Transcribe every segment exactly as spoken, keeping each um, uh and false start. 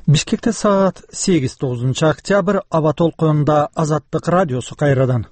Бишкекте саат сегиз тогузунчу октябрь аба толкунунда Азаттык радиосу кайрадан.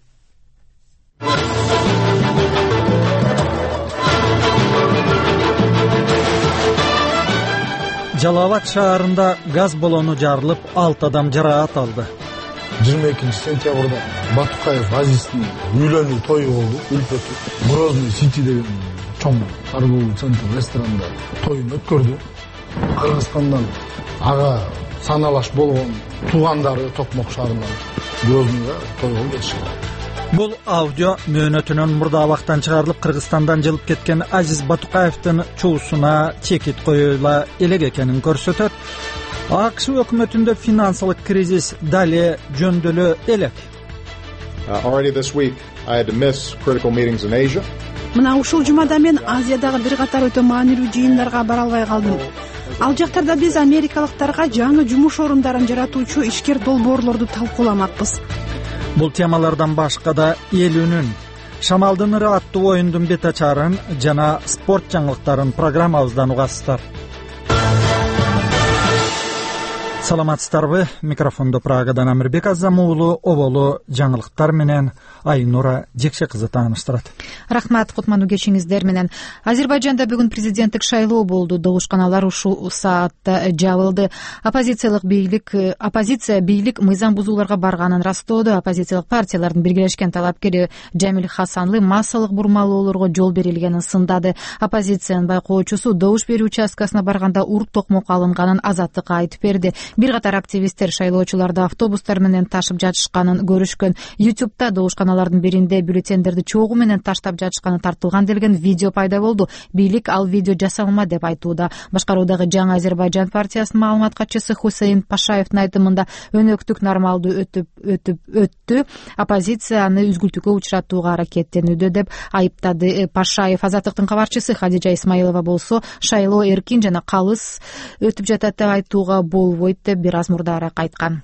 Жалал Абад шаарында газ баллону жарылып, алты адам жараат алды. жыйырма экинчи сентябрда Батукаев Азиздин үйлөнүү тою болду, үлпөтү. Грозный Сити деген чоң торговый центр ресторанда тоюн өткөрдү. Кыргызстандан ага саналаш болгон туугандары Токмок шаарынан Грозныйга тойго келишкен. Бул аудио мөөнөтүнөн мурда абактан чыгарылып, Кыргызстандан жылып кеткен Азиз Батукаевдин чуусуна чекит коюла элек экенин көрсөтөт. АКШ өкмөтүндө финансылык кризис дали жөндөөлө элек. Already this week I had to miss critical meetings in Asia. Мына ушул жумада мен Азиядагы бир катар өтө маанилүү жыйындарга бара албай калдым. Ал жактарда биз америкалыктарга жаңы жумуш орундарын жаратуучу ишкер долбоорлорду талкууламакпыз. Бул темалардан башка да эл үнүн, Шамалдын ыры аттуу оюндун бет ачарын жана спорт жаңылыктарын программабыздан угасыздар. Саламатсыздарбы? Микрофондо Прагадан Амирбек Азам уулу оболу жаңылыктар менен Айнура Жекше кызы тааныштырат. Рахмат, кутмандуу кечиңиздер менен. Азербайжанда бүгүн президенттик шайлоо болду. Добушканалар ушул саатта жабылды. Оппозициялык бийлик, оппозиция бийлик мыйзам бузууларга барганын растоодо. Оппозициялык партиялардын биргелешкен талапкери Жамил Хасанлы массалык бурмалоолорго жол берилгенин сындады. Оппозициянын байкоочусу добуш берүү участкасына барганда урт токмок алынганын Азаттыкка айтып берди. Бир катар активисттер шайлоочуларды автобустар менен ташып жатышканын көрүшкөн. YouTube'да добушканалардын биринде бюллетендерди чогуу менен таштап жатышканы тартылган делген видео пайда болду. Бийлик ал видео жасалма деп айтууда. Башкаруудагы Жаңы Азербайжан партиясынын маалымат катчысы Хусейин Пашаевдин айтымында өнөктүк нормалдуу өтүп өтүп өттү. Оппозиция аны үзгүлтүккө учуратууга аракеттенүүдө деп айыптады Пашаев. Азаттыктын кабарчысы Хадижа Исмаилова болсо шайлоо эркин жана калыс өтүп жатат деп айтууга болбойт деп бир аз мурдараак айткан.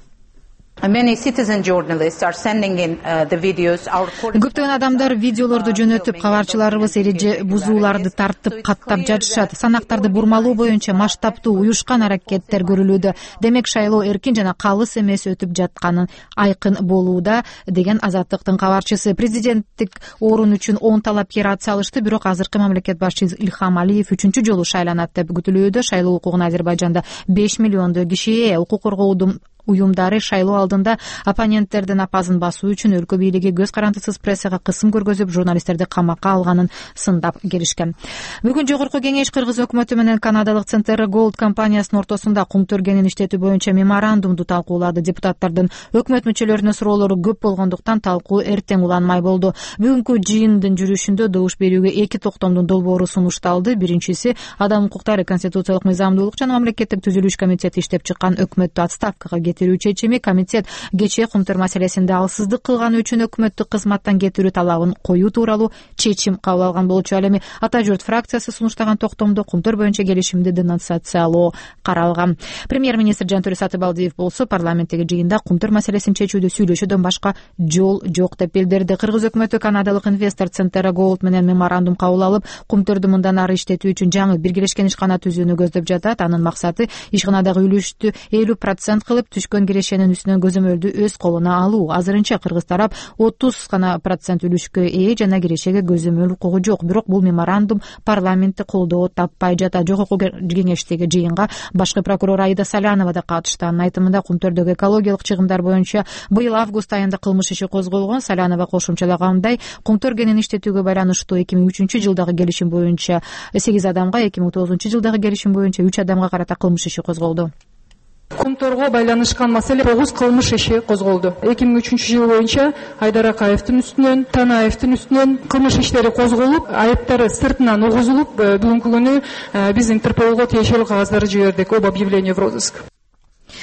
Көптөгөн адамдар видеолорду жөнөтүп, кабарчыларыбыз эреже бузууларды тартып, каттап жатышат. Санактарды бурмалоо боюнча масштабтуу уюшкан аракеттер көрүлүүдө. Демек шайлоо эркин жана калыс эмес өтүп жатканын айкын болууда деген Азаттыктын кабарчысы. Президенттик орун үчүн он талапкер ат салышты, бирок азыркы мамлекет башчысы Илхам Алиев үчүнчү жолу шайланат деп күтүлүүдө. Шайлоо укугуна Азербайжанда беш миллиондой киши укук коргоодун уюмдары шайлоо алдында оппоненттердин апазын басуу үчүн өлкө бийлиги көз карандысыз прессага кысым көргөзүп, журналисттерди камакка алганын сындап келишкен. Бүгүн жогорку кеңеш Кыргыз өкмөтү менен канадалык Центр Gold компаниясынын ортосунда кум төргенин иштетүү боюнча меморандумду талкуулады. Депутаттардын өкмөт мүчөлөрүнүн суроолору көп болгондуктан талкуу эртең уланмай болду. Бүгүнкү жыйындын жүрүшүндө добуш берүүгө эки токтомдун долбоору сунушталды. Биринчиси адам укуктары, конституциялык мыйзамдуулук жана мамлекеттик түзүлүш комитети иштеп чыккан өкмөттү отставкага кетирүү чечими. Комитет кечээ кумтөр маселесинде алсыздык кылганы үчүн өкмөттү кызматтан кетирүү талабын коюу тууралуу чечим кабыл алган болчу. Ал эми Ата журт фракциясы сунуштаган токтомдо кумтөр боюнча келишимди денонсациялоо каралган. Премьер-министр Жантөре Сатыбалдиев болсо парламенттеги жыйында кумтөр маселесин чечүүдө сүйлөшүүдөн башка жол жок деп билдирди. Кыргыз өкмөтү канадалык инвестор Центр Gold менен меморандум кабыл алып, кумтөрдү мындан ары иштетүү үчүн жаңы биргелешкен ишкана түзүүнү көздөп жатат. Анын максаты ишканадагы үлүштү элүү процент кылып, түшкөн кирешенин үстүнөн көзөмөлдү өз колуна алуу. Азырынча кыргыз тарап отуз гана процент үлүшкө ээ жана кирешеге көзөмөл укугу жок. Бирок бул меморандум парламентте колдоо таппай жатат. Жогорку кеңештеги жыйынга башкы прокурор Аида Салянова да катышты. Анын айтымында кумтөрдөгү экологиялык чыгымдар боюнча быйыл август айында кылмыш иши козголгон. Салянова кошумчалагандай, кумтөр кенин иштетүүгө байланыштуу эки миң үчүнчү жылдагы келишим боюнча сегиз адамга, эки миң тогузунчу жылдагы келишим боюнча үч адамга карата кылмыш иши козголду. Кумторго байланышкан маселе тогуз кылмыш иши козголду. эки миң үчүнчү жыл боюнча Айдар Акаевдин үстүнөн, Танаевдин үстүнөн кылмыш иштери козголуп, айыптары сыртынан угузулуп, бүгүнкү күнү биз Интерполго тиешелүү кагаздарды жибердик об объявлении в розыск.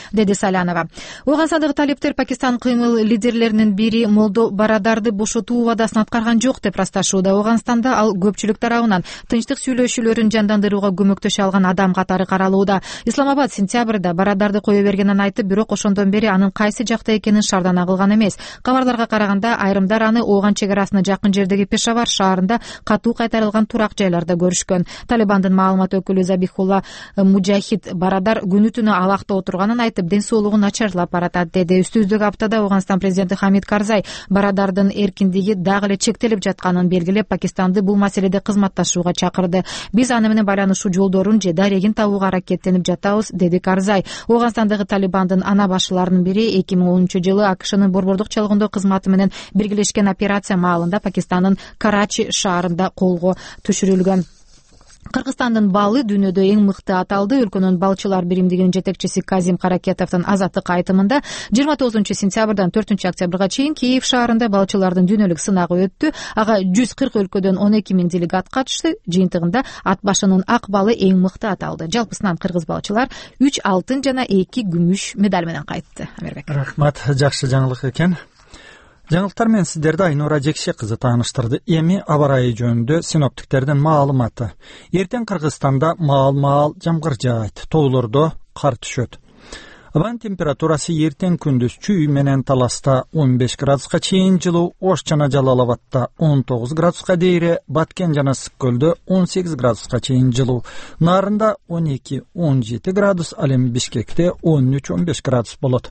деди Салянова. Ооганстандагы талептер Пакистан кыймыл лидерлеринин бири Молдо Барадарды бошотуу убадасын аткарган жок деп ырасташууда. Ооганстанда ал көпчүлүк тарабынан тынчтык сүйлөшүүлөрүн жандандырууга көмөктөшө алган адам катары каралууда. Исламабад сентябрда Барадарды кое бергенин айтып, бирок ошондон бери анын кайсы жакта экенин шардана кылган эмес. Кабарларга караганда айрымдар аны Ооган чек арасына жакын жердеги Пешавар шаарында катуу кайтарылган турак жайларда көрүшкөн. Талибандын маалымат өкүлү Забихулла Муджахид Барадар күнү түнү алакта отурганын айтып, ден соолугу начарлап баратат деди. Үстүбүздөгү аптада Ооганстан президенти Хамид Карзай Барадардын эркиндиги дагы эле чектелип жатканын белгилеп, Пакистанды бул маселеде кызматташууга чакырды. Биз аны менен байланышуу жолдорун же дарегин табууга аракеттенип жатабыз, деди Карзай. Ооганстандагы Талибандын ана башчыларынын бири эки миң онунчу жылы АКШнын борбордук чалгындоо кызматы менен биргелешкен операция маалында Пакистандын Карачи шаарында колго түшүрүлгөн. Кыргызстандын балы дүйнөдө эң мыкты аталды. Өлкөнүн балчылар биримдигинин жетекчиси Казим Каракетовдун азаттык айтымында жыйырма тогузунчу сентябрдан төртүнчү октябрга чейин Киев шаарында балчылардын дүйнөлүк сынагы өттү. Ага жүз кырк өлкөдөн он эки миң делегат катышты. Жыйынтыгында ат башынын ак балы эң мыкты аталды. Жалпысынан кыргыз балчылар үч алтын жана эки күмүш медаль менен кайтты. Амербек. Рахмат, жакшы жаңылык экен. Жаңылыктар менен сиздерди Айнура Жекше кызы тааныштырды. Эми аба ырайы жөнүндө синоптиктердин маалыматы. Эртең Кыргызстанда маал-маал жамгыр жаайт, тоолордо кар түшөт. Абанын температурасы эртең күндүз Чүй менен Таласта он беш градуска чейин жылуу, Ош жана Жалал Абадта он тогуз градуска дейре, Баткен жана Ысык көлдө он сегиз градуска чейин жылуу, Нарында он эки он жети градус, ал эми Бишкекте он үч он беш градус болот.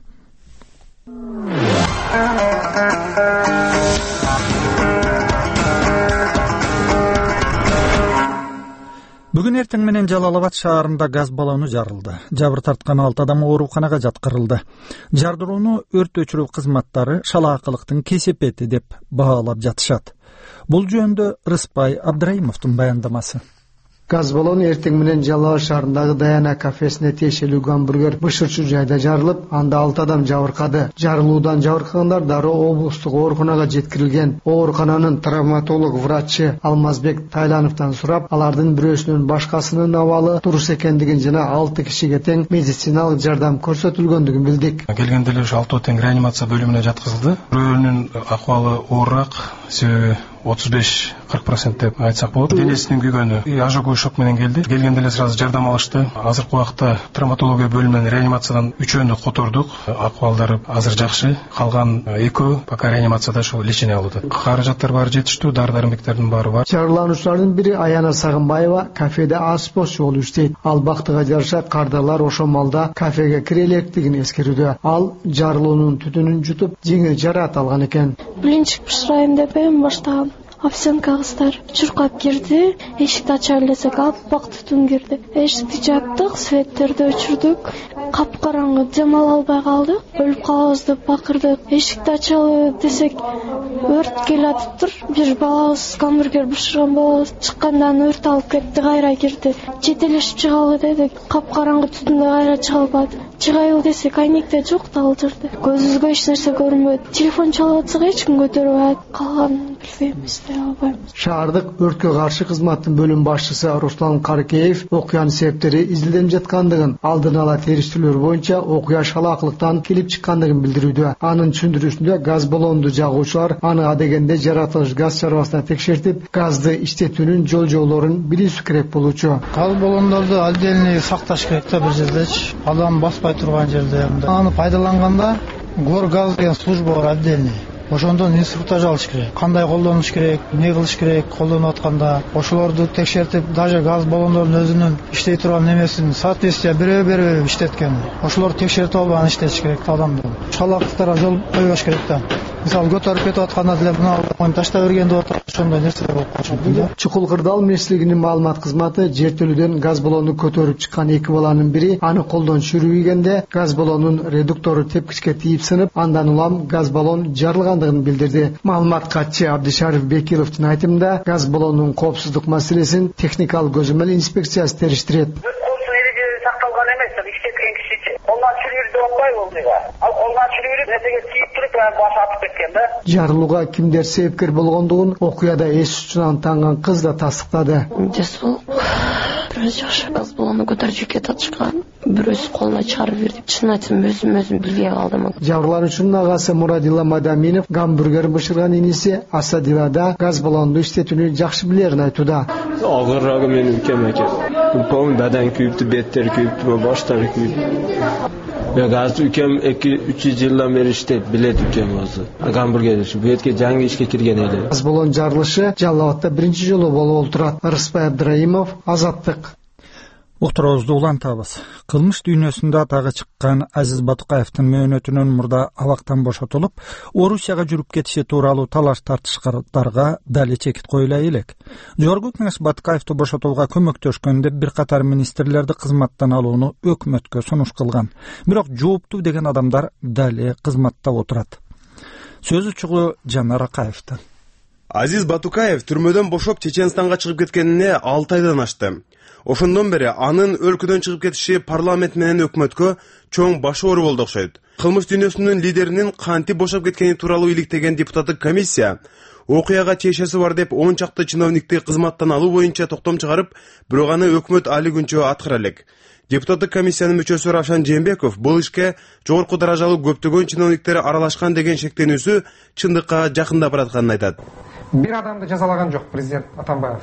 Бүгүн эртең менен Жалал Абад шаарында газ баллону жарылды. Жабыр тарткан алты адам ооруканага жаткырылды. Жардырууну өрт өчүрүү кызматтары шалаакылыктын кесепети деп баалап жатышат. Бул жөнүндө Рыспай Абдрайымовдун баяндамасы. Газ баллону эртең менен Жалал Абад шаарындагы Даяна кафесине тиешелүү гамбургер бышырчу жайда жарылып, анда алты адам жабыркады. Жарылуудан жабыркагандар дароо облустук ооруканага жеткирилген. Оорукананын травматолог врачы Алмазбек Тайлановдон сурап, алардын бирөөсүнүн башкасынын абалы туруш экендигин жана алты кишиге тең медициналык жардам көрсөтүлгөндүгүн билдик. Келгенде эле алтоо тең реанимация бөлүмүнө жаткызылды. Бирөөнүн акыбалы оорураак, себеби отуз беш кырк процент деп айтсак болот. Денесинин күйгөнү ожоговой шок менен келди. Келгенде эле сразу жардам алышты. Азыркы убакта травматология бөлүмүнөн реанимациядан үчөөнү котордук. Акыбалдары азыр жакшы. Калган экөө пока реанимацияда ошол лечение алууда. Каражаттар баары жетиштүү, дары-дармектердин баары бар. Жарылануучулардын бири Аяна Сагынбаева кафеде аспозчу болуп иштейт. Ал бактыга жараша кардарлар ошол малда кафеге кире электигин эскерүүдө. Ал жарылуунун түтүнүн жутуп, жеңил жараат алган экен. Блинчик бышырайын деп эми баштагам. Овсянка кыздар чуркап кирди, эшикти ача элесек аппак түтүн кирди. Эшикти жаптык, светтерди өчүрдүк. Капкараңгы, демала албай калдык. Өлүп калабыз деп бакырдык. Эшикти ачалы десек, өрт келатыптыр. Бир балабыз гамбургер бышырган балабыз чыкканда өрт алып кетти, кайра кирди. Жетелешип чыгалы дедик. Капкараңгы түтүндө кайра чыга албады. Чыгайлы десек, айнекте жок, талдырды. Көзүбүзгө эч нерсе көрүнбөйт. Телефон чалып атсак эч ким көтөрбөйт. Калганын билбейбиз. Шаардык өрткө каршы кызматтын бөлүм башчысы Руслан Карыкеев окуянын себептери изилденип жаткандыгын, алдын ала териштирүүлөр боюнча окуя шалаакылыктан келип чыккандыгын билдирүүдө. Анын түшүндүрүүсүндө газ баллонду жагуучулар аны адегенде жаратылыш газ чарбасына текшертип, газды иштетүүнүн жол жолдорун билүүсү керек болчу. Газ баллондорду отдельный сакташ керек да, бир жердечи, адам баспай турган жерде. Аны пайдаланганда Горгаз деген служба бар отдельный. Ошондон инструктаж алыш керек. Кандай колдонуш керек, эмне кылыш керек колдонуп атканда, ошолорду текшертип, даже газ баллондордун өзүнүн иштей турган немесин соответствие бере-бере иштеткен. Ошолорду текшертип алып аны иштетиш керек адамды. Шалаактыктарга жол койбош керек да. Мисалы көтөрүп кетип атканда деле мына ташта берген деп атат, ошондой нерсе болуп калат. Чукул Кырдал мешилигинин маалымат кызматы жертөлүүдөн газ баллону көтөрүп чыккан эки баланын бири аны колдон чүрүүгенде газ баллонунун редуктору тепкичке тийип сынып, андан улам газ баллон жарылгандыгын билдирди. Маалымат катчы Абдишариф Бекиловдун айтымында газ баллонунун коопсуздук маселесин техникалык көзөмөл инспекциясы териштирет. Сакталган эмес, иштеткен киши колунан чилип деп атпайбы мыйга. Ал колунан чилип нерсеге тийип туруп баш атып кеткен да. Жарылууга кимдер себепкер болгондугун окуяда эс учунан танган кыз да тастыктады. Жесол бирөөсү жакшы кыз баланы көтөрүп кетип атышкан. Бирөөсү колуна чыгарып берди. Чын айтсам өзүм өзүм билбей калдым. Жабырлануучунун агасы Мурадилла Мадаминов гамбургер бышырган иниси Асадилада газ баллонду иштетүүнү жакшы билерин айтууда. Агыррагы менин укем экен. Полный бадан күйүптү, беттери күйүптү, баштары күйүптү. Я газ укем эки үч жылдан бери иштеп билет укем өзү. Гамбургер иши бу этке жаңы ишке кирген эле. Газ баллон жарылышы Жалал Абадта биринчи жолу болуп турат. Рыспай Абдраимов, Азаттык. Уктуруубузду улантабыз. Кылмыш дүйнөсүндө атагы чыккан Азиз Батукаевдин мөөнөтүнөн мурда абактан бошотулуп, Орусияга жүрүп кетиши тууралуу талаш тартышкандарга дали чекит коюла элек. Жогорку Кеңеш Батукаевди бошотууга көмөктөшкөн деп бир катар министрлерди кызматтан алууну өкмөткө сунуш кылган. Бирок жооптуу деген адамдар дали кызматта отурат. Сөз учугу Жанар Акаевдин. Азиз Батукаев түрмөдөн бошоп Чеченстанга чыгып кеткенине алты айдан ашты. Ошондон бери анын өлкөдөн чыгып кетиши парламент менен өкмөткө чоң баш оору болду окшойт. Кылмыш дүйнөсүнүн лидеринин кантип бошоп кеткени тууралуу иликтеген депутаттык комиссия окуяга тиешеси бар деп он чакты чиновникти кызматтан алуу боюнча токтом чыгарып, бирок аны өкмөт али күнчө аткара элек. Депутаттык комиссиянын мүчөсү Равшан Жээнбеков бул ишке жогорку даражалуу көптөгөн чиновниктер аралашкан деген шектенүүсү чындыкка жакындап баратканын айтат. Бир адамды жазалаган жок президент Атамбаев.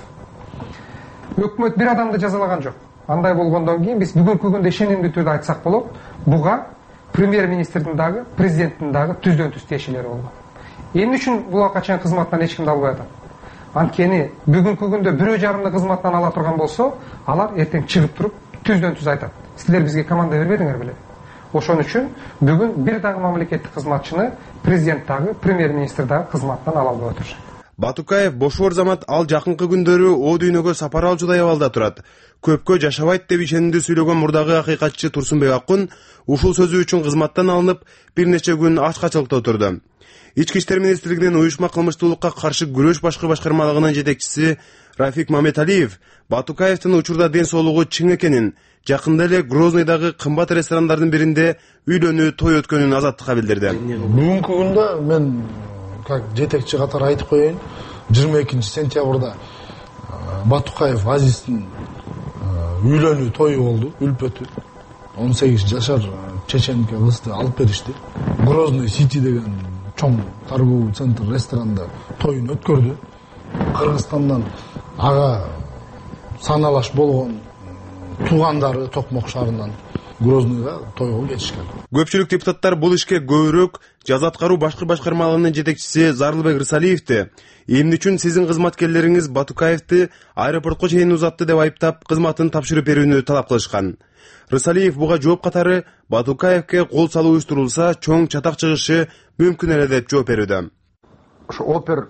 Өкмөт бир адамды жазалаган жок. Андай болгондон кийин биз бүгүнкү күндө ишенимдүү түрдө айтсак болот, буга премьер-министрдин дагы, президенттин дагы түздөн түз тиешелери болгон. Эмне үчүн буга чейин кызматтан эч кимди албай атат? Анткени бүгүнкү күндө бирөө жарымды кызматтан ала турган болсо, алар эртең чыгып туруп түздөн түз айтат. Силер бизге команда бербедиңер беле? Ошон үчүн бүгүн бир дагы мамлекеттик кызматчыны президент дагы, премьер-министр дагы кызматтан ала албай отурушат. Батукаев бошор замат ал жакынкы күндөрү о дүйнөгө сапар алчудай абалда турат. Көпкө жашабайт деп ишенди сүйлөгөн мурдагы акыйкатчы Турсунбек Аккун ушул сөзү үчүн кызматтан алынып, бир нече күн ачкачылыкта отурду. Ички иштер министрлигинин уюшма кылмыштуулукка каршы күрөш башкы башкармалыгынын жетекчиси Рафик Мамедалиев Батукаевдин учурда ден соолугу чың экенин, жакында эле Грознойдагы кымбат ресторандардын биринде үйлөнүү той өткөнүн Азаттыкка билдирди. Бүгүнкү күндө мен как жетекчи катары айтып коеюн, жыйырма экинчи сентябрда Батукаев Азиздин үйлөнүү тою болду, үлпөтү. он сегиз жашар чеченке кызды алып беришти. Грозный Сити деген чоң торговый центр ресторанда тоюн өткөрдү. Кыргызстандан ага саналаш болгон туугандары Токмок шаарынан Грознойго тойго кетишкен. Көпчүлүк депутаттар бул ишке көбүрөөк жаза аткаруу башкы башкармалыгынын жетекчиси Зарлыбек Рысалиевди эмне үчүн сиздин кызматкерлериңиз Батукаевди аэропортко чейин узатты деп айыптап кызматын тапшырып берүүнү талап кылышкан. Рысалиев буга жооп катары Батукаевге кол салуу уюштурулса чоң чатак чыгышы мүмкүн эле деп жооп берүүдө. Ошо опер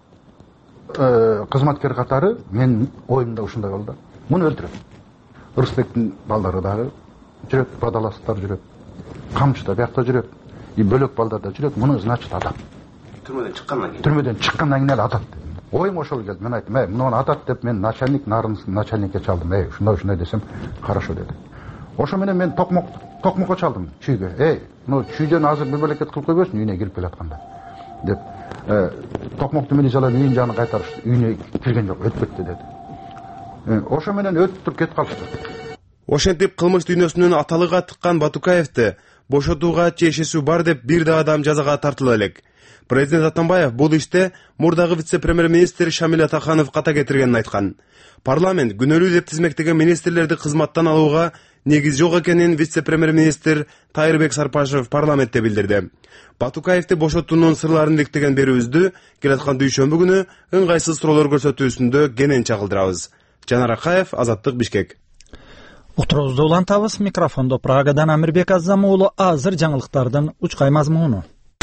кызматкер катары мен оюмда ушундай болду. Муну өлтүрөт. Рысбектин балдары дагы жүрөт, бадаластар жүрөт. Камчыда биякта жүрөт. И бөлөк балдар да жүрөт. Муну значит атат. Түрмөдөн чыккандан кийин. Түрмөдөн чыккандан кийин эле атат. Оюм ошол келди. Мен айттым, "Эй, муну атат" деп мен начальник нарынсын начальникке чалдым. "Эй, ушундай ушундай" десем, "Хорошо" деди. Ошо менен мен Токмок Токмокко чалдым чүйгө. "Эй, ну чүйдөн азыр мемлекет кылып койбосун үйүнө кирип келатканда" деп. Токмоктун милициялар үйүн жаны кайтарышты. Үйүнө кирген жок, өтүп кетти деди. Ошо менен өтүп туруп кетип калышты. Ошентип кылмыш дүйнөсүнүн аталыга тыккан Батукаевди бошотууга тиешеси бар деп бир да адам жазага тартыла элек. Президент Атамбаев бул иште мурдагы вице-премьер-министр Шамил Атаханов ката кетиргенин айткан. Парламент күнөөлүү деп тизмектеген министрлерди кызматтан алууга негиз жок экенин вице-премьер-министр Тайырбек Сарпашев парламентте билдирди. Батукаевди бошотуунун сырларын иликтеген берүүбүздү келаткан дүйшөмбү күнү ыңгайсыз суроолор көрсөтүүсүндө кенен чагылдырабыз. Жанар Акаев, Азаттык, Бишкек. Уктуруубузду улантабыз. Микрофондо Прагадан Амирбек Азам уулу. Азыр жаңылыктардын учкай мазмуну.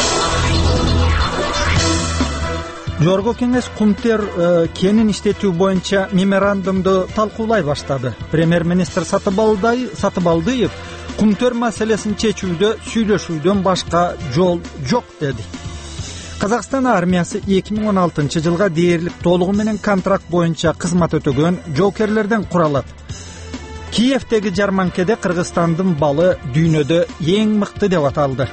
Жогорку кеңеш кумтер кенин иштетүү боюнча меморандумду талкуулай баштады. Премьер-министр Сатыбалдыев кумтер маселесин чечүүдө сүйлөшүүдөн башка жол жок деди. Казакстан армиясы эки миң он алтынчы жылга дээрлик толугу менен контракт боюнча кызмат өтөгөн жоокерлерден куралат. Киевдеги жарманкеде Кыргызстандын балы дүйнөдө эң мыкты деп аталды.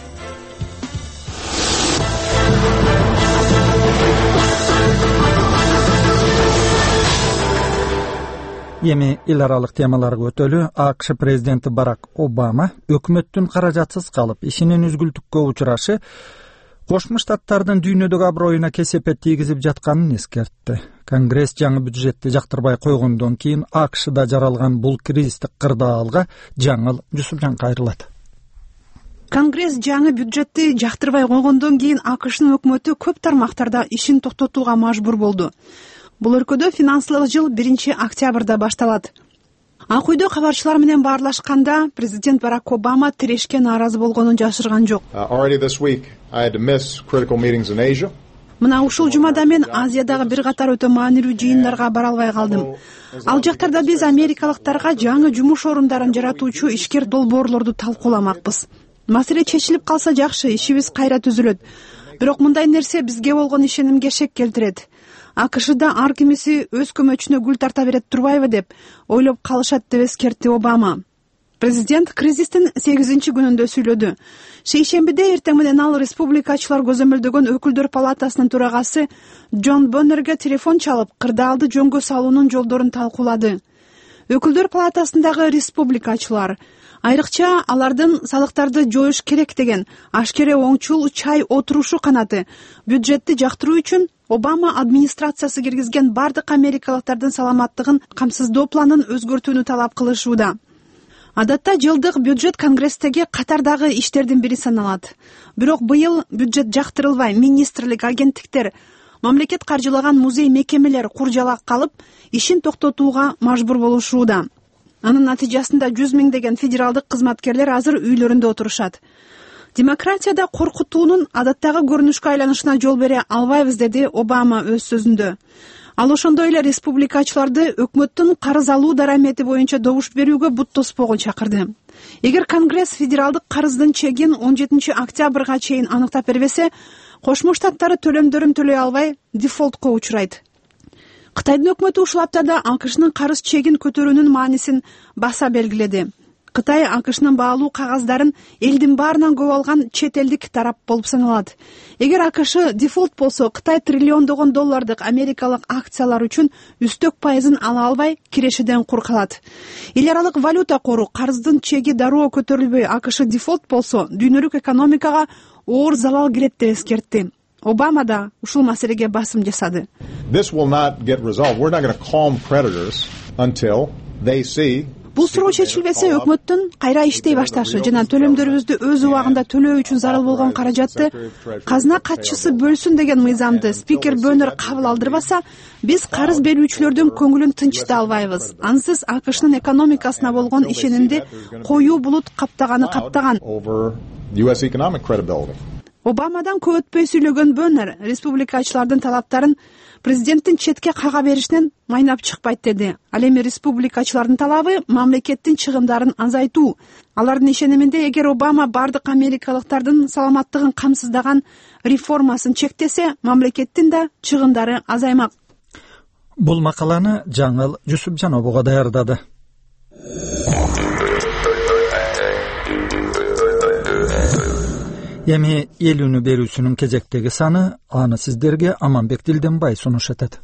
Эми эл аралык темаларга өтөлү. АКШ президенти Барак Обама өкмөттүн каражатсыз калып ишинин үзгүлтүккө учурашы Кошмо Штаттардын дүйнөдөгү аброюна кесепет тийгизип жатканын эскертти. Конгресс жаңы бюджетти жактырбай койгондон кийин АКШда жаралган бул кризистик кырдаалга жаңыл Жусупжан кайрылат. Конгресс жаңы бюджетти жактырбай койгондон кийин АКШнын өкмөтү көп тармактарда ишин токтотууга мажбур болду. Бул өлкөдө финансылык жыл биринчи октябрда башталат. Ак үйдө кабарчылар менен баарлашканда президент Барак Обама тирешке нааразы болгонун жашырган жок. Мына ушул жумада мен Азиядагы бир катар өтө маанилүү жыйындарга бара албай калдым. Ал жактарда биз америкалыктарга жаңы жумуш орундарын жаратуучу ишкер долбоорлорду талкууламакпыз. Маселе чечилип калса жакшы, ишибиз кайра түзүлөт. Бирок мындай нерсе бизге болгон ишенимге шек келтирет. АКШда ар кимиси өз көмөчүнө гүл тарта берет турбайбы деп ойлоп калышат деп эскертти Обама. Президент кризистин сегизинчи күнүндө сүйлөдү. Шейшембиде эртең менен ал республикачылар көзөмөлдөгөн өкүлдөр палатасынын төрагасы Джон Боннерге телефон чалып, кырдаалды жөнгө салуунун жолдорун талкуулады. Өкүлдөр палатасындагы республикачылар айрыкча алардын салыктарды жоюш керек деген ашкере оңчул чай отурушу канаты бюджетти жактыруу үчүн Обама администрациясы киргизген бардык америкалыктардын саламаттыгын камсыздоо планын өзгөртүүнү талап кылышууда. Адатта жылдык бюджет Конгресстеги катардагы иштердин бири саналат. Бирок быйыл бюджет жактырылбай, министрлик, агенттиктер, мамлекет каржылаган музей мекемелер куржалак калып, ишин токтотууга мажбур болушууда. Анын натыйжасында жүз миңдеген федералдык кызматкерлер азыр үйлөрүндө отурушат. Демократияда коркутуунун адаттагы көрүнүшкө айланышына жол бере албайбыз, деди Обама өз сөзүндө. Ал ошондой эле республикачыларды өкмөттүн карыз алуу дарамети боюнча добуш берүүгө бут тоспогон чакырды. Эгер Конгресс федералдык карыздын чегин он жетинчи октябрга чейин аныктап бербесе, Кошмо Штаттары төлөмдөрүн төлөй албай дефолтко учурайт. Кытайдын өкмөтү ушул аптада АКШнын карыз чегин көтөрүүнүн маанисин баса белгиледи. Кытай АКШнын баалуу кагаздарын элдин баарынан көп алган чет элдик тарап болуп саналат. Эгер АКШ дефолт болсо, Кытай триллиондогон доллардык америкалык акциялар үчүн үстөк пайызын ала албай, кирешеден кур калат. Эл аралык валюта кору карыздын чеги дароо көтөрүлбөй АКШ дефолт болсо, дүйнөлүк экономикага оор залал келет деп эскертти. Обама да ушул маселеге басым жасады. This will not get resolved. We're not going to calm creditors until they see Бул суроо чечилбесе, өкмөттүн кайра иштей башташы жана төлөмдөрүбүздү өз убагында төлөө үчүн зарыл болгон каражатты казына катчысы бөлсүн деген мыйзамды спикер Боннер кабыл алдырбаса, биз карыз берүүчүлөрдүн көңүлүн тынчыта албайбыз. Ансыз АКШнын экономикасына болгон ишенимди коюу булут каптаганы каптаган. Обамадан көп өтпөй сүйлөгөн Боннер республикачылардын талаптарын президенттин четке кага беришинен майнап чыкпайт деди. Ал эми республикачылардын талабы мамлекеттин чыгымдарын азайтуу. Алардын ишениминде, эгер Обама бардык америкалыктардын саламаттыгын камсыздаган реформасын чектесе, мамлекеттин да чыгымдары азаймак. Бул макаланы жаңыл Жусупжановго даярдады. Эми эл үнү берүүсүнүн кезектеги саны, аны сиздерге Аманбек Дилденбай сунуш этет.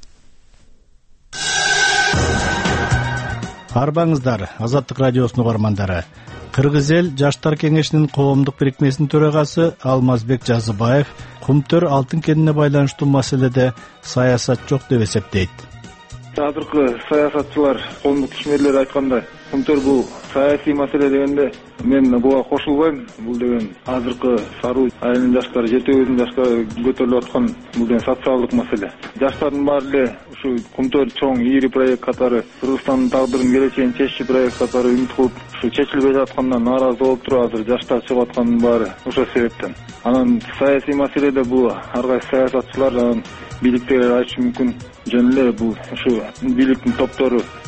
Арбаңыздар, Азаттык радиосунун угармандары. Кыргыз эл Жаштар кеңешинин коомдук бирикмесинин төрагасы Алмазбек Жазыбаев Кумтөр алтын кенине байланыштуу маселеде саясат жок деп эсептейт. Азыркы саясатчылар, коомдук ишмерлер айткандай, Кумтөр бул саясий маселе дегенде мен буга кошулбайм. Бул деген азыркы Саруу айылынын жаштары, Жети Өйдүн жаштары көтөрүлүп аткан бул деген социалдык маселе. Жаштардын баары эле ушу Кумтөр чоң ийри проект катары, Кыргызстандын тагдырын келечегин чеччү проект катары үмүт кылып, ушу чечилбей жаткандан нааразы болуп туруп, азыр жаштар чыгып атканын баары ошол себептен. Анан саясий маселеде бул ар кайсы саясатчылар, бийликтер айтышы мүмкүн, жөн эле бул ушу бийликтин топтору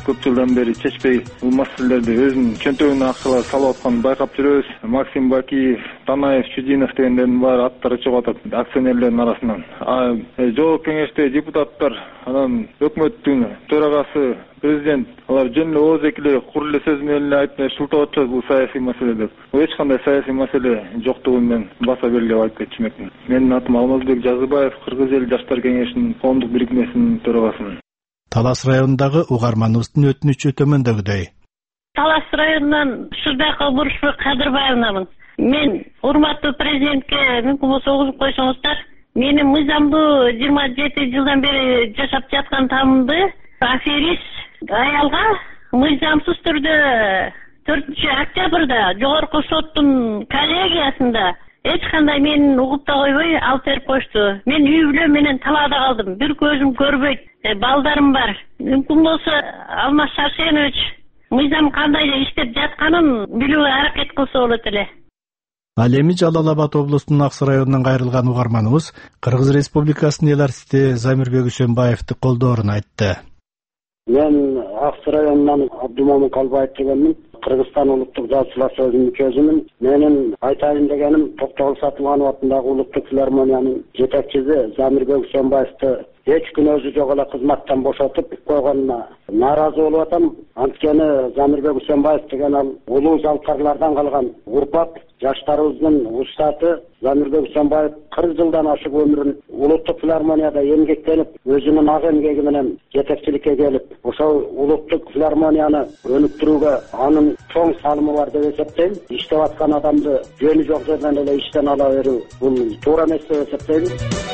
көп жылдан бери чечпей бул маселелерди өзүнүн чөнтөгүнө акчалар салып атканын байкап жүрөбүз. Максим Бакиев, Танаев, Чудинов дегендердин баары аттары чыгып атат акционерлердин арасынан. Жогорку кеңеште депутаттар, анан өкмөттүн төрагасы, президент алар жөн эле ооз экиле кур эле сөз менен эле айтып шылтап атышат бул саясий маселе деп. Эч кандай саясий маселе жоктугун мен баса белгилеп айтып кетчүмүн. Менин атым Алмазбек Жазыбаев, Кыргыз эл жаштар кеңешинин коомдук бирикмесинин төрагасымын. Талас районундагы угарманыбыздын өтүнүчү төмөндөгүдөй. Талас районунан Шырдакова Бурушбек Кадырбаевнамын. Мен урматтуу президентке мүмкүн болсо угузуп койсоңуздар, менин мыйзамдуу жыйырма жети жылдан бери жашап жаткан таамымды аферист аялга мыйзамсыз түрдө төртүнчү октябрда жогорку соттун коллегиясында эч кандай менин угуп да койбой алып берип коюшту. Мен үй бүлөм менен талаада калдым. Бир көзүм көрбөйт, балдарым бар. Мүмкүн болсо Алмаз Шаршенович мыйзам кандай иштеп жатканын билүүгө аракет кылса болот эле. Ал эми Жалал Абад облусунун Аксы районунан кайрылган угарманыбыз Кыргыз Республикасынын эл артисти Замирбек Үсөнбаевди колдоорун айтты. Мен Аксы районунан Абдумомун Калбаев дегенмин. Кыргызстан улуттук жазуучулар союзунун мүчөсүмүн. Менин айтайын дегеним Токтогул Сатылганов атындагы улуттук филармониянын жетекчиси Замирбек Үсөнбаевди эч күн өзү жок эле кызматтан бошотуп койгонуна нааразы болуп атам. Анткени Замирбек Үсөнбаев деген ал улуу залкарлардан калган урпак, жаштарыбыздын устаты. Замирбек Үсөнбаев кырк жылдан ашык өмүрүн улуттук филармонияда эмгектенип, өзүнүн ак эмгеги менен жетекчиликке келип, ошол улуттук филармонияны өнүктүрүүгө анын чоң салымы бар деп эсептейм. Иштеп аткан адамды жөнү жок жерден эле иштен ала берүү бул туура эмес деп эсептейм.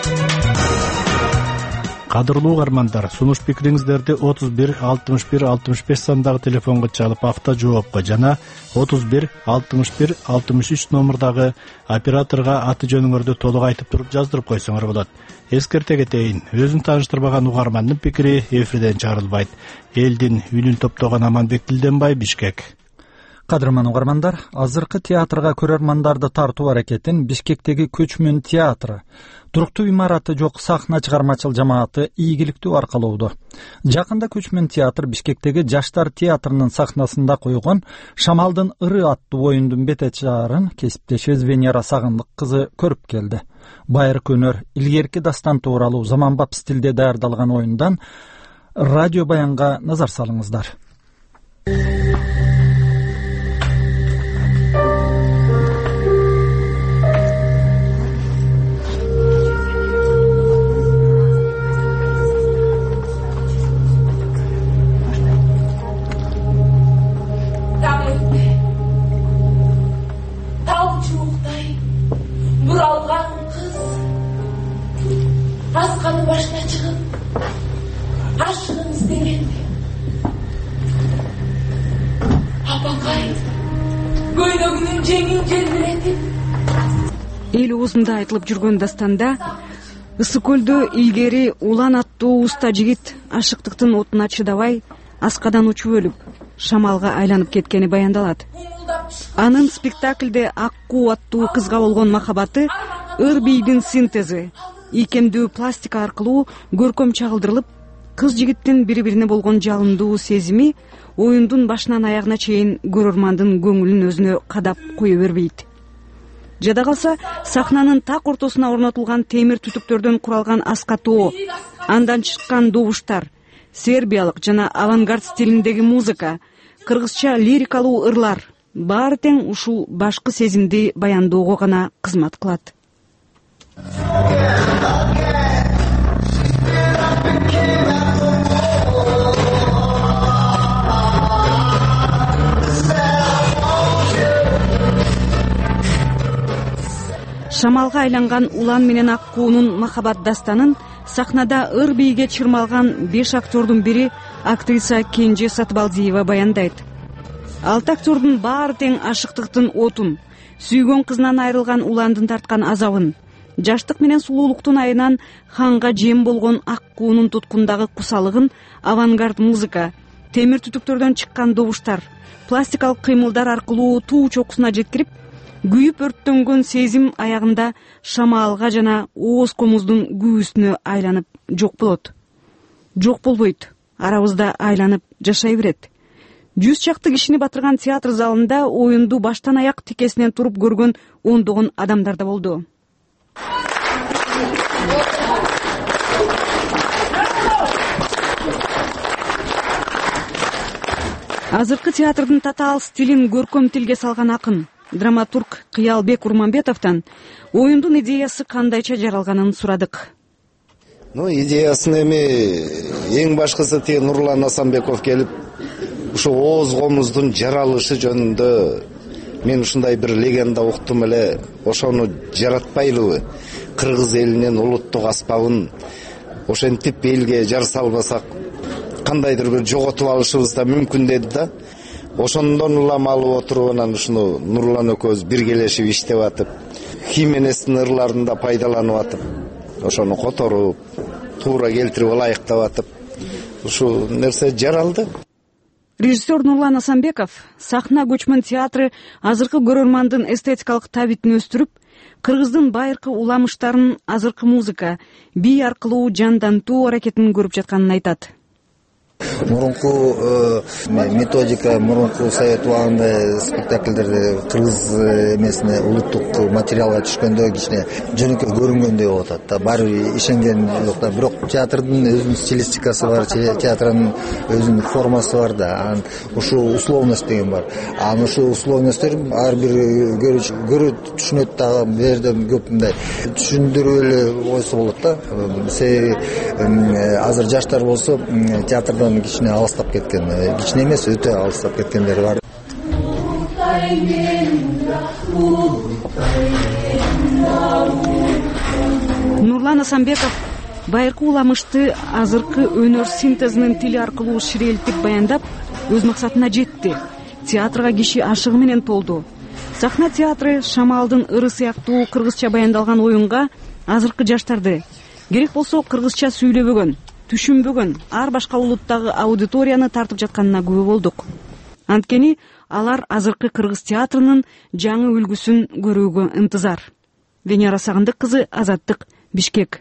Кадырлуу угармандар, сунуш пикириңиздерди отуз бир алтымыш бир алтымыш беш сандагы телефонго чалып авто жоопко жана отуз бир алтымыш бир алтымыш үч номурдагы операторго аты жөнүңөрдү толук айтып туруп жаздырып койсоңор болот. Эскерте кетейин, өзүн тааныштырбаган угармандын пикири эфирден чыгарылбайт. Элдин үнүн топтогон Аманбек Тилденбай, Бишкек. Кадырман угармандар, азыркы театрга көрөрмандарды тартуу аракетин Бишкектеги көчмөн театры, туруктуу имараты жок сахна чыгармачыл жамааты ийгиликтүү аркалоодо. Жакында көчмөн театр Бишкектеги Жаштар театрынын сахнасында койгон Шамалдын ыры аттуу оюндун бетечарын кесиптешибиз Венера Сагындык кызы көрүп келди. Байыркы өнөр, илгерки дастан тууралуу заманбап стилде даярдалган оюндан радио баянга назар салыңыздар. Buralgan kız askanı başına çıkıp aşkınız demendi. Apakay көйлөгүнүн жеңин желбиретип эл оозунда айтылып жүргөн дастанда Ысык көлдө илгери Улан аттуу уста жигит ашыктыктын отуна чыдабай аскадан учуп өлүп шамалга айланып кеткени баяндалат. Анын спектакльде Аккуу аттуу кызга болгон махабаты ыр бийдин синтези, ийкемдүү пластика аркылуу көркөм чагылдырылып, кыз жигиттин бири-бирине болгон жалындуу сезими оюндун башынан аягына чейин көрөрмандын көңүлүн өзүнө кадап кое бербейт. Жада калса, сахнанын так ортосуна орнотулган темир түтүктөрдөн куралган аска тоо, андан чыккан добуштар, сербиялык жана авангард стилиндеги музыка, кыргызча лирикалуу ырлар баары тең ушул башкы сезимди баяндоого гана кызмат кылат. Шамалга айланган Улан менен Аккуунун махабат дастанын сахнада ыр бийге чырмалган беш актердун бири актриса Кенже Сатыбалдиева баяндайт. Алты актердун баары тең ашыктыктын отун, сүйгөн кызынан айрылган Уландын тарткан азабын, жаштык менен сулуулуктун айынан ханга жем болгон Аккуунун туткундагы кусалыгын авангард музыка, темир түтүктөрдөн чыккан добуштар, пластикалык кыймылдар аркылуу туу чокусуна жеткирип, күйүп өрттөнгөн сезим аягында шамалга жана ооз комуздун күүсүнө айланып жок болот. Жок болбойт. арабызда айланып жашай берет. Жүз чакты кишини батырган театр залында оюнду баштан аяк тикесинен туруп көргөн ондогон адамдар да болду. Азыркы театрдын татаал стилин көркөм тилге салган акын, драматург Кыялбек Урманбетовдон оюндун идеясы кандайча жаралганын сурадык. Ну, идеясын эми эң башкысы те Нурлан Асанбеков келип, ушу ооз комуздун жаралышы жөнүндө мен ушундай бир легенда уктум эле, ошону жаратпайлыбы? Кыргыз элинин улуттук аспабын ошентип элге жар салбасак кандайдыр бир жоготуп алышыбыз да мүмкүн деди да. Ошондон улам алып отуруп анан ушуну Нурлан экөөбүз биргелешип иштеп атып, Хименестин ырларын да пайдаланып атып, ошону которуп, туура келтирип ылайыктап атып, ушу нерсе жаралды. Режиссер Нурлан Асанбеков сахна көчмөн театры азыркы көрөрмандын эстетикалык табитин өстүрүп, кыргыздын байыркы уламыштарын азыркы музыка, бий аркылуу жандантуу аракетин көрүп жатканын айтат. Мурунку методика, мурунку совет убагында спектакльдерде кыргыз эмесине улуттук материалга түшкөндө кичине жөнөкөй көрүнгөндөй болуп атат да. Баары бир ишенген жок да. Бирок театрдын өзүнүн стилистикасы бар, театрдын өзүнүн формасы бар да. Анан ушул условность деген бар. Анан ушул условностьтер ар бир көрүү түшүнөт дагы, берден көп мындай түшүндүрүп эле койсо болот да. Себеби азыр жаштар болсо театрдан кичине алыстап кеткен, кичине эмес, өтө алыстап кеткендер бар. Нурлан Асанбеков байыркы уламышты азыркы өнөр синтезинин тили аркылуу ширелтип баяндап, өз максатына жетти. Театрга киши ашыгы менен толду. Сахна театры Шамалдын ыры сыяктуу кыргызча баяндалган оюнга азыркы жаштарды, керек болсо кыргызча сүйлөбөгөн, түшүнбөгөн ар башка улуттагы аудиторияны тартып жатканына күбө болдук. Анткени алар азыркы кыргыз театрынын жаңы үлгүсүн көрүүгө ынтызар. Венера Сагындык кызы, Азаттык, Бишкек.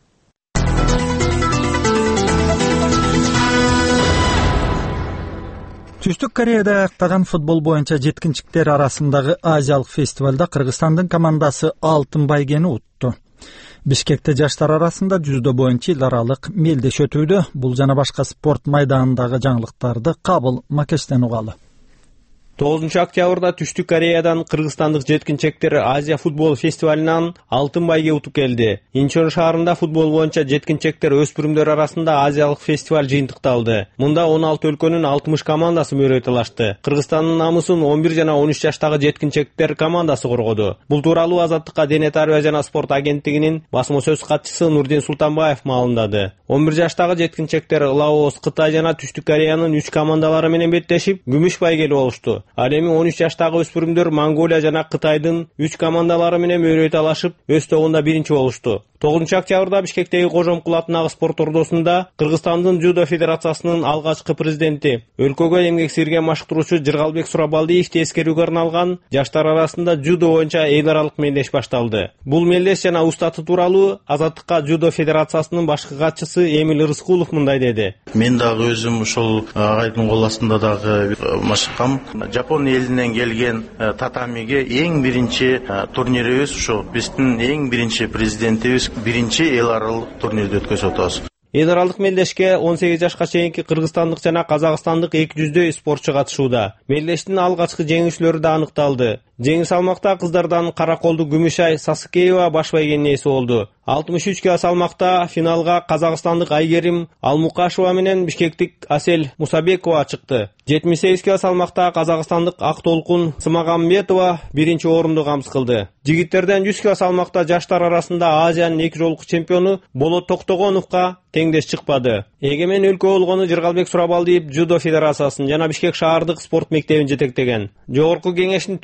Түштүк Кореяда аяктаган футбол боюнча жеткинчиктер арасындагы Азиялык фестивалда Кыргызстандын командасы алтын байгени утту. Бишкекте жаштар арасында жүздө боюнча эл аралык мелдеш өтүүдө. Бул жана башка спорт майданындагы жаңылыктарды кабыл Макештен угалы. тогузунчу октябрда Түштүк Кореядан кыргызстандык жеткинчектер Азия футбол фестивалынан алтын байге утуп келди. Инчон шаарында футбол боюнча жеткинчектер өспүрүмдөр арасында Азиялык фестиваль жыйынтыкталды. Мында он алты өлкөнүн алтымыш командасы мөрөй талашты. Кыргызстандын намысын он бир жана он үч жаштагы жеткинчектер командасы коргоду. Бул тууралуу Азаттыкка Дене тарбия жана спорт агенттигинин басма сөз катчысы Нурдин Султанбаев маалымдады. он бир жаштагы жеткинчектер Лаос, Кытай жана Түштүк Кореянын үч командалары менен беттешип, күмүш байгели болушту. Ал эми он үч жаштагы өспүрүмдөр Монголия жана Кытайдын үч командалары менен мөрөй талашып, өз тобунда биринчи болушту. тогузунчу октябрда Бишкектеги Кожомкул атындагы спорт ордосунда Кыргызстандын Жудо федерациясынын алгачкы президенти, өлкөгө эмгек сирген машыктыруучу Жыргалбек Сурабалдиевди эскерүүгө арналган жаштар арасында жудо боюнча эл аралык мелдеш башталды. Бул мелдеш жана устаты тууралуу Азаттыкка Жудо федерациясынын башкы катчысы Эмил Рыскулов мындай деди. Мен дагы өзүм ушул агайдын кол астында дагы машыккам. Жапон элинен келген татамиге эң биринчи турнирибиз ушу. Биздин эң биринчи президентибиз биринчи эл аралык турнирди өткөзүп атабыз. Эл аралык мелдешке он сегиз жашка чейинки кыргызстандык жана казакстандык эки жүздөй спортчу катышууда. Мелдештин алгачкы жеңүүчүлөрү да аныкталды. Жеңил салмакта кыздардан Караколду Күмүшай Сасыкеева баш байгенин ээси болду. алтымыш үч кило салмакта финалга казакстандык Айгерим Алмукашева менен бишкектик Асель Мусабекова чыкты. жетимиш сегиз кило салмакта казакстандык Актолкун Смагамбетова биринчи орунду камсыз кылды. Жигиттерден жүз кило салмакта жаштар арасында Азиянын эки жолку чемпиону Болот Токтогоновго теңдеш чыкпады. Эгемен өлкө болгону Жыргалбек Сурабалдиев Жудо федерациясын жана Бишкек шаардык спорт мектебин жетектеген. Жогорку кеңештин төртүнчү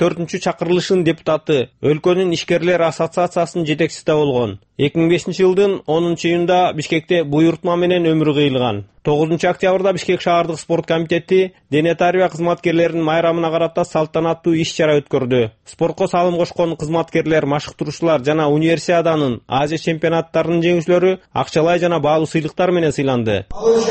чакырылышынын депутаты, өлкөнүн ишкерлер ассоциациясынын жетекчиси да болгон. эки миң бешинчи жылдын онунчу июнда Бишкекте буйрутма менен өмүрү кыйылган. тогузунчу октябрда Бишкек шаардык спорт комитети дене тарбия кызматкерлеринин майрамына карата салтанаттуу иш-чара өткөрдү. Спортко салым кошкон кызматкерлер, машыктыруучулар жана универсиаданын Азия чемпионаттарынын жеңүүчүлөрү акчалай жана баалуу сыйлыктар менен сыйланды.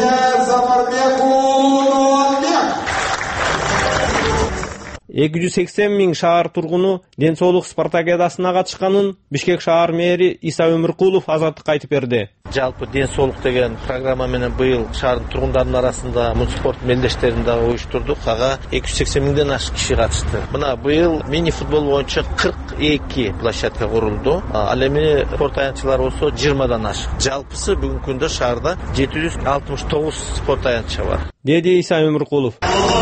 эки жүз сексен миң шаар тургуну ден соолук спартакиадасына катышканын Бишкек шаар мэри Иса Өмүркулов азаттыкка айтып берди. Жалпы ден соолук деген программа менен быйыл шаардын тургундарынын арасында муниципалдык мелдештерин дагы уюштурдук. Ага эки жүз сексен миңден ашык киши катышты. Мына быйыл мини футбол боюнча кырк эки площадка курулду. Ал эми спорт аянтчылар болсо жыйырмадан ашык. Жалпысы бүгүнкү күндө шаарда жети жүз алтымыш тогуз спорт аянтча бар, деди Иса Өмүркулов.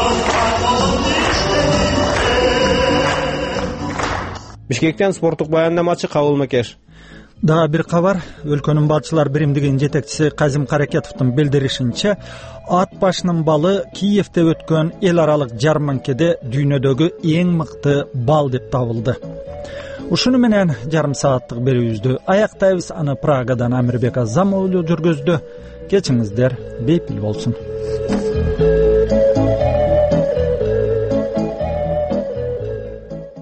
Бишкектен спорттук баяндамачы Кабыл Макеш. Дагы бир кабар. Өлкөнүн баатчылар биримдигинин жетекчиси Казим Каракетовдун билдиришинче, ат башынын балы Киевде өткөн эл аралык жарманкеде дүйнөдөгү эң мыкты бал деп табылды. Ушуну менен жарым сааттык берүүбүздү аяктайбыз. Аны Прагадан Амирбек Азамоğlu жүргөздү. Кечиңиздер бейпил болсун.